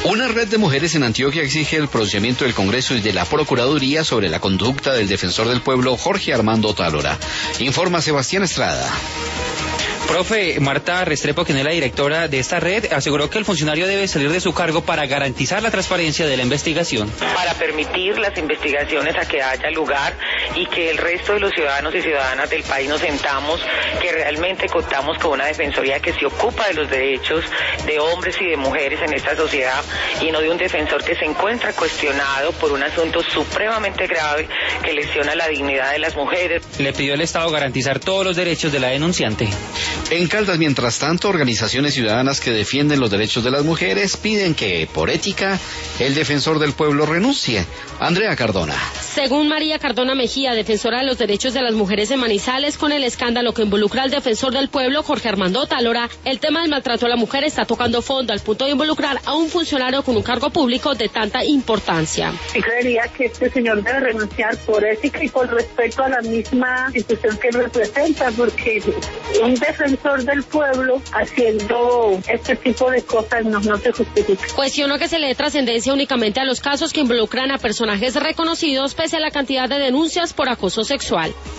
Una red de mujeres en Antioquia exige el pronunciamiento del Congreso y de la Procuraduría sobre la conducta del defensor del pueblo, Jorge Armando Tálora. Informa Sebastián Estrada. Profe, Marta Restrepo, quien es la directora de esta red, aseguró que el funcionario debe salir de su cargo para garantizar la transparencia de la investigación. Para permitir las investigaciones a que haya lugar y que el resto de los ciudadanos y ciudadanas del país nos sentamos, que realmente contamos con una defensoría que se ocupa de los derechos de hombres y de mujeres en esta sociedad y no de un defensor que se encuentra cuestionado por un asunto supremamente grave que lesiona la dignidad de las mujeres. Le pidió al Estado garantizar todos los derechos de la denunciante. En Caldas, mientras tanto, organizaciones ciudadanas que defienden los derechos de las mujeres piden que, por ética, el defensor del pueblo renuncie. Andrea Cardona. Según María Cardona Mejía, defensora de los derechos de las mujeres en Manizales, con el escándalo que involucra al defensor del pueblo, Jorge Armando Tálora, el tema del maltrato a la mujer está tocando fondo al punto de involucrar a un funcionario con un cargo público de tanta importancia. Y creería que este señor debe renunciar por ética y por respeto a la misma institución que representa, porque un defensor del pueblo haciendo este tipo de cosas no se justifica. Cuestionó que se le dé trascendencia únicamente a los casos que involucran a personajes reconocidos pese a la cantidad de denuncias por acoso sexual.